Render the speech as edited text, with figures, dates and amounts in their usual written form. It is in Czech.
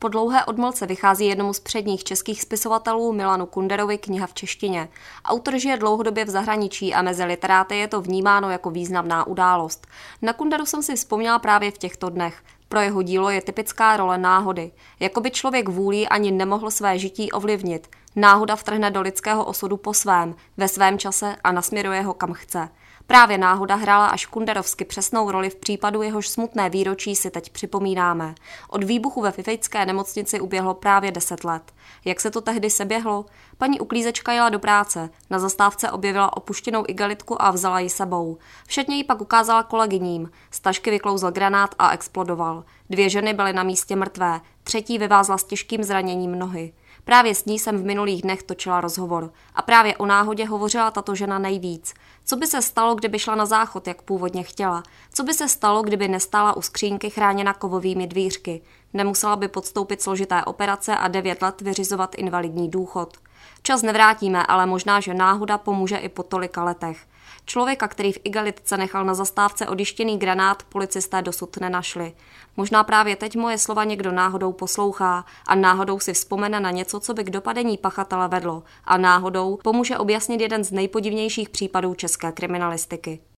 Po dlouhé odmlce vychází jednomu z předních českých spisovatelů Milanu Kunderovi kniha v češtině. Autor žije dlouhodobě v zahraničí a mezi literáty je to vnímáno jako významná událost. Na Kunderu jsem si vzpomněla právě v těchto dnech. Pro jeho dílo je typická role náhody. Jakoby člověk vůlí ani nemohl své žití ovlivnit. Náhoda vtrhne do lidského osudu po svém, ve svém čase a nasměruje ho kam chce. Právě náhoda hrála až kunderovsky přesnou roli v případu, jehož smutné výročí si teď připomínáme. Od výbuchu ve Fifejské nemocnici uběhlo právě 10 let. Jak se to tehdy seběhlo? Paní uklízečka jela do práce, na zastávce objevila opuštěnou igelitku a vzala ji sebou. Všetně ji pak ukázala kolegyním. Z tašky vyklouzl granát a explodoval. 2 ženy byly na místě mrtvé, 3. vyvázla s těžkým zraněním nohy. Právě s ní jsem v minulých dnech točila rozhovor. A právě o náhodě hovořila tato žena nejvíc. Co by se stalo, kdyby šla na záchod, jak původně chtěla? Co by se stalo, kdyby nestála u skřínky chráněna kovovými dvířky? Nemusela by podstoupit složité operace a 9 let vyřizovat invalidní důchod. Čas nevrátíme, ale možná, že náhoda pomůže i po tolika letech. Člověka, který v igelitce nechal na zastávce odjištěný granát, policisté dosud nenašli. Možná právě teď moje slova někdo náhodou poslouchá a náhodou si vzpomene na něco, co by k dopadení pachatele vedlo a náhodou pomůže objasnit jeden z nejpodivnějších případů české kriminalistiky.